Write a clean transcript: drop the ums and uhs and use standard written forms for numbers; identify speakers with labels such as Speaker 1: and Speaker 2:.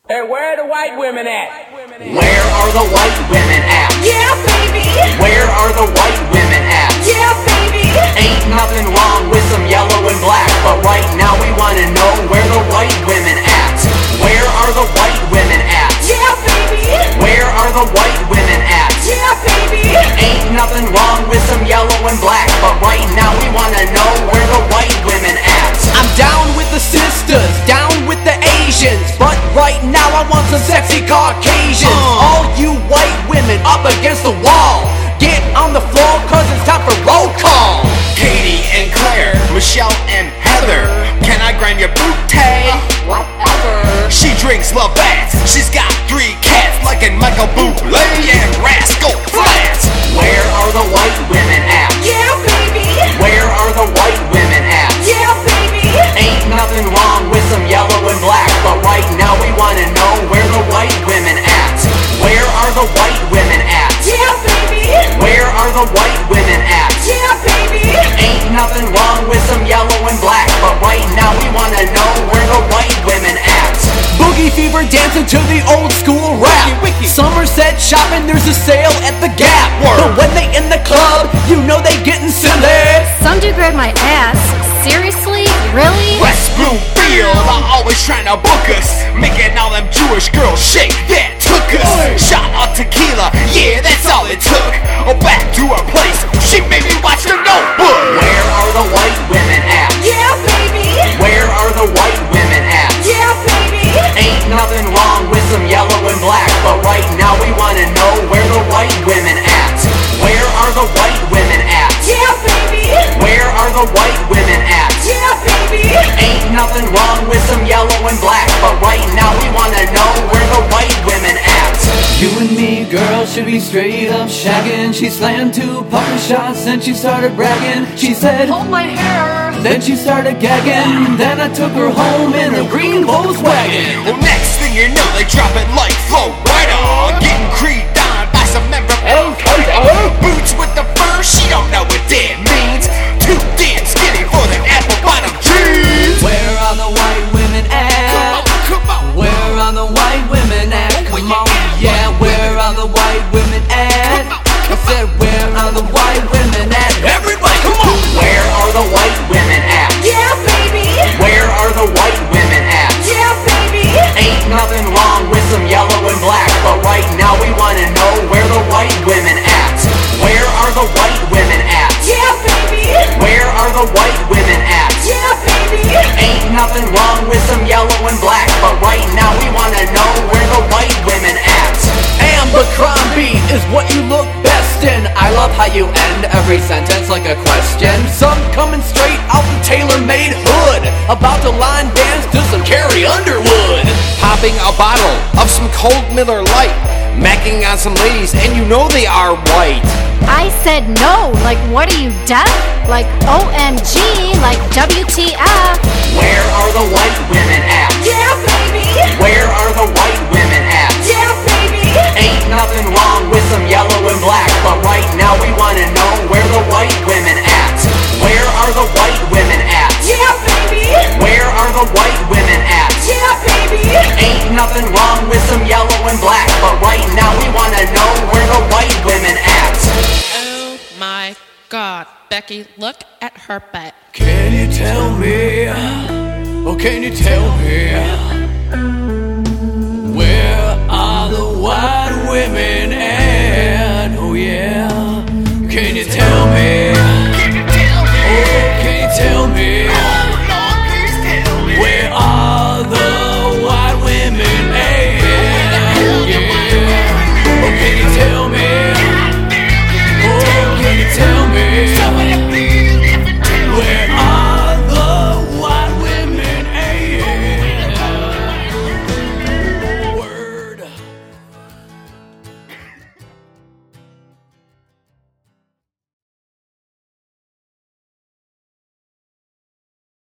Speaker 1: Hey, where are the white women at?
Speaker 2: Where are the white women at?
Speaker 3: Yeah, baby!
Speaker 2: Where are the white women at?
Speaker 3: Yeah, baby!
Speaker 2: Ain't nothing wrong with some yellow and black, but right now we wanna know where the white women at. Where are the white women at?
Speaker 3: Yeah, baby!
Speaker 2: Where are the white women at?
Speaker 3: Yeah, baby!
Speaker 2: Ain't nothing wrong with some yellow and black, but right now we wanna know where the white women at.
Speaker 4: I'm down with the sisters, down with the Asians, but right now I want some sexy Caucasians. All you white women up against the wall, get on the floor cause it's time for roll call.
Speaker 5: Katie and Claire, Michelle and Heather, can I grind your booty?
Speaker 3: Whatever.
Speaker 5: She drinks Labatt's, she's got 3 cats like in Michael Bublé and Rascal Flatts.
Speaker 2: Where are the white women at?
Speaker 3: Yeah, baby!
Speaker 2: Where are the white women at?
Speaker 3: Yeah, baby!
Speaker 2: Ain't nothing wrong with some yellow and black, but right now we wanna know where the white women at. Where are the white women at?
Speaker 3: Yeah, baby!
Speaker 2: Where are the white women at?
Speaker 3: Yeah, baby!
Speaker 2: Ain't nothing wrong with some yellow and black, but right now we wanna know where the white women at.
Speaker 4: Boogie Fever dancing to the old school rap. Somerset shopping, there's a sale at the Gap. But when they in the club, you know they getting silly.
Speaker 6: Some dude grabbed my ass. Seriously? Really?
Speaker 5: West Bloomfield, always trying to book us, making all them Jewish girls shake that took us. Shot of tequila, yeah, that's all it took. Oh, back to her place, she made me watch The Notebook.
Speaker 2: Where are the white women at?
Speaker 3: Yeah, baby!
Speaker 2: Where are the white women at?
Speaker 3: Yeah, baby!
Speaker 2: Ain't nothing wrong with some yellow and black, but right now we wanna know where the white women at. Where are the white women at?
Speaker 3: Yeah, baby!
Speaker 2: Where are the white women at?
Speaker 3: Yeah, baby!
Speaker 2: Ain't nothing wrong with some yellow and black, but right now we wanna know where the white women at.
Speaker 4: You and me, girl, should be straight up shagging. She slammed 2 pucker shots and she started bragging. She said,
Speaker 3: Hold my hair!
Speaker 4: then she started gagging. Then I took her home in a green Volkswagen.
Speaker 5: Well, next thing you know, they drop it like Flow Rider, getting creeped on by some member. Boots with the fur, she don't know what that means. Too damn skinny for them apple bottom jeans.
Speaker 4: Where are the white women at?
Speaker 5: Come on,
Speaker 4: Where are the white women at? Come on, yeah, where are the white women at? I said, where are the white women at?
Speaker 5: everybody, come on.
Speaker 2: Where are the white women at?
Speaker 3: Yeah, baby!
Speaker 2: Where are the white women at?
Speaker 3: Yeah, baby!
Speaker 2: Ain't nothing wrong with some yellow and black, but right now we wanna know where the white women at. Where are the white women at?
Speaker 3: Yeah, baby!
Speaker 2: Where are the white women at?
Speaker 3: Yeah, baby!
Speaker 2: Ain't nothing wrong with some yellow and black, but right now we wanna know where the white women at.
Speaker 4: Abercrombie is what you look best in. I love how you end every sentence like a question. Some coming straight out the tailor-made hood, about to line dance to some Carrie Underwood.
Speaker 5: Popping a bottle of some cold Miller Lite, macking on some ladies, and you know they are white.
Speaker 6: I said no. Like, what are you, deaf? Like, OMG, like WTF.
Speaker 2: Where are the white women at?
Speaker 3: Yeah, baby!
Speaker 2: Where are the white women at?
Speaker 3: Yeah, baby!
Speaker 2: Ain't nothing wrong with some yellow and black, but right now we wanna know where the white women at. Where are the white women at?
Speaker 3: Yeah, baby!
Speaker 2: Where are the white women at?
Speaker 3: Yeah, baby!
Speaker 2: Ain't nothing wrong with some yellow and black, but right now we wanna know where the white women at.
Speaker 7: Oh my God, Becky, look at her butt.
Speaker 4: Can you tell me? Oh, can you tell me?